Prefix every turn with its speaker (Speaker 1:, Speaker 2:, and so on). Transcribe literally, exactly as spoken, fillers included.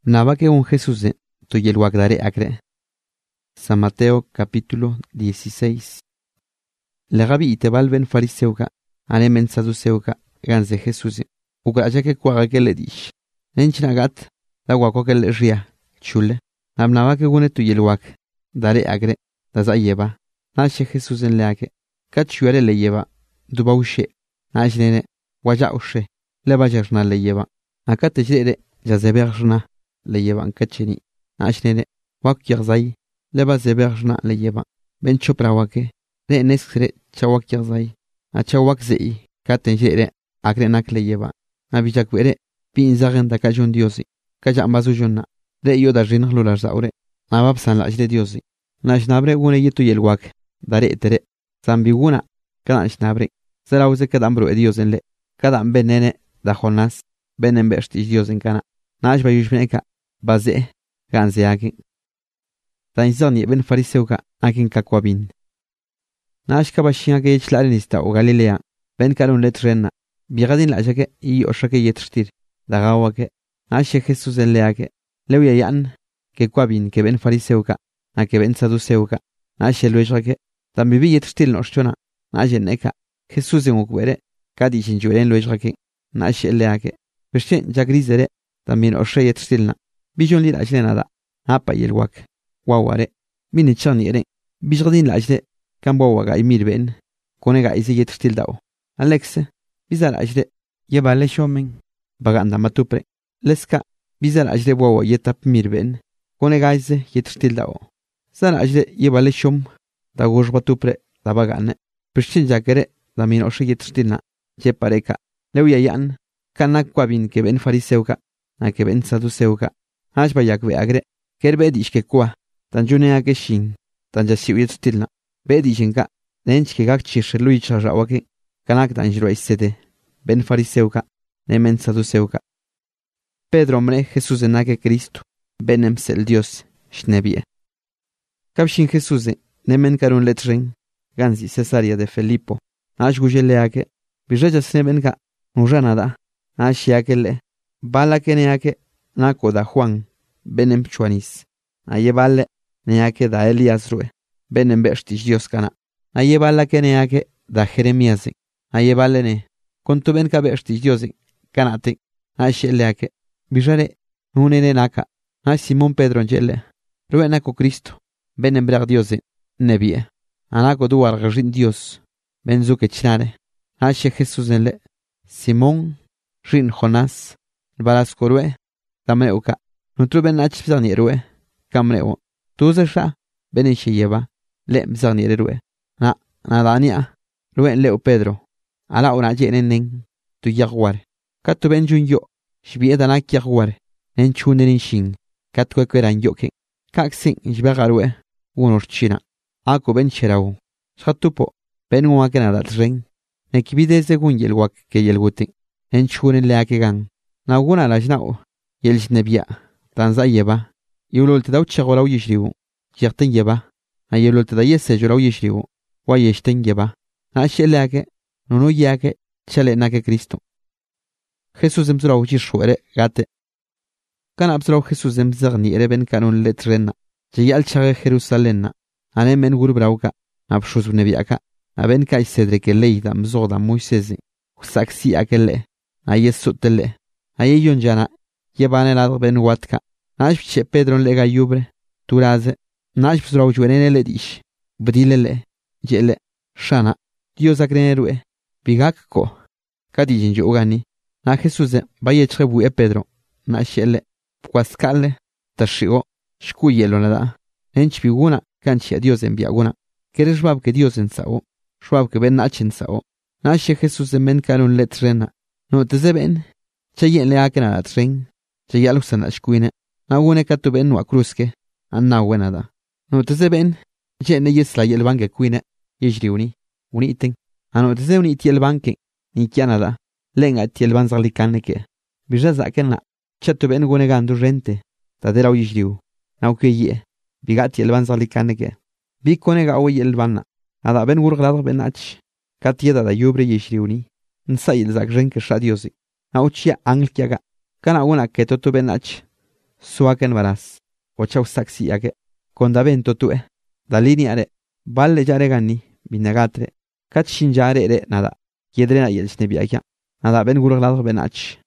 Speaker 1: Nabake un Jesús to yelwagdare akre. San Mateo capítulo dieciséis. Legabi itebalben fariseuka, anemen saduseuka, ganze Jesús. Uga ajake kwagake ledish. Nenchnagat, la wakoke le ria, chule. Namnabake gune to yelwag, dare agre, daza yeba. Nashe Jesús en leake. Kachuare le lleva, dubaushe. Nashnene, wajaushe. Lebajarna le lleva. Akate jere, jazeberjna. Le llevan kacheni. Ashnene, wak yarzai, leba zeberjna le lleva. Ben choprawake, re neskre, chawak yarzai. A chawak zei, katen jere, agrenak le lleva. A vijakwere, pin zagen da kajon diosi. Kaja ambazujonna, re yo da rinah lular zaure. Abab san la jde diosi. Nashnabre gune yetu yelwak, dare etere. Zambiguna, kana shnabre. Zarauze kadambro e diosen le. Kadam benene, da jonas, benen berstish diosen kana. Nash bayushmeneka. Baze, ganze akin. Tainzoni ben fariseuka akin kakwabin. Nash kabashin ake yichlarinista o Galilea, ben kalun letrenna. Bigadin la jake y oshake yetrstir. Dagawake, Nash Jesús en leake. Leuya yan, que kwabin que ben fariseuka, a que ben saduseuka. Nash luejake, también yetrstil noshchona. Nash neka, Jesús en ukwere, kadi chinjuren luejake. Nash leake. Peshen jagrizere, también oshe yetrstilna. Bijon li lajle nada, apa yelwak, waware, mini chani eren, bijgadin lajle, kan wawaga imir ben, konega izi yetrstil dao. Alex, biza lajle, yeba le shomen, baganda matupre, leska, biza lajle wawa yetap mir ben, konega izi yetrstil dao. Za lajle yeba le shom, da goj batupre, da bagane, prishin jakere, da min oshe yetrstilna, jepareka, leuya yan, kanak kwabin ke ben fariseuka, na ke ben saduseuka. Hash bayak ve agre, ker bedish ke kwa, tan june ake shin, tan jasiu yetstilna, bedishin ka, nench ke gak chish lui chajawake, kanak tan jiro isede, ben fariseuka, nemen saduseuka. Pedro mre Jesús enake Cristo, benem sel Dios, shnebie. Kapshin Jesús, nemen karun letren, ganzi Cesaria de Felipo, ash gujeleake, bijaja snebenka, nujanada, ash yakele, bala keneake, Nako da Juan, benem chuanis. Ayebale, neake da Elias rue, benem berstish Dios kana. Ayebala ke neake da Jeremías. Ayebale ne, kontu ben ka berstish Dios kanate. Asheleake, bijare, unene naka. Ay Simón Pedro njele, rue nako Cristo, benem brar Dios nebie. Anako duar gajin Dios, benzuke chnare. Ashe Jesús nele, Simón, rin Jonás, balasco rue. Tamreuka, nutru ben ach bzanirue, kamreu, tuzasha, benishe yeba, le bzanirue, na, nadania, ruen leo Pedro, ala una jenenen, tu yagwar, katu ben jun yo, shbiedanak yagwar, nen chunerin shin, katwe kweran yoke, kaksin jbegarue, unor china, ako ben cherau, shatupo, ben wakenadat ren, nekibide según yelwak ke yelgutin, en chunen leakegan, naguna lajnao. Yelch nebia, tanza yeba, yulul te dau chagolaw yishriu, yakten yeba, a yulul te da yese jolaw yishriu, wa yeshten yeba, a shelake, nunu yake, chale nake Cristo. Jesús emzraw yishwere gate. Kan abzraw Jesús emzagni ereben kanun letrenna, jayal chage Jerusalemna, anemen gurbrauka, abshuz nebiaka, aben kai cedreke leida mzogda Moisés, saksi akelle, a yesutele, a yon jana. Yebane la ben watka. Nash che Pedro lega yubre. Turaze. Nash bzraw juenene le dish. Bdilele. Jele. Shana. Dios agrenerue. Bigak ko. Kadijin jugani. Na Jesús baye trebu e Pedro. Nash ele. Kwaskale. Tashigo. Shkuyelo nada. Ench biguna. Kanchi a Dios enviaguna. Keres bab que Dios ensao. Shwab que ben nach ensao. Nash Jesús men kanun letrena. No te zeben. Chayen le akena la tren. Chayaluksan ashkuine, na wune katu ben wa kruske, an na wenada. No te se ben, jene yesla yel banke kuine, yejri uni, uniting, ano te se uni tiel banke, ni kianada, lenga tiel banzalikaneke. Bijaza kenna, chatu ben wune gandu rente, tadera u yejriu, na uke ye, bigat tiel banzalikaneke. Bikonega o yel banna, ada ben wurglada ben ach, katieda da yubre yejri uni, nsayil zak renke shadiosi, na uchia anglkiaga. Kana una que toto benach, suaque nbaraz, o chaw sacsíaque, con da ben totu'e. Dalí nia're, bal-le dxa're ganni, bi'nna gatre, cat shin dxa're nada'a, yedre na yel chnebia'a kia'n, nada'a ben gulj ladj benach.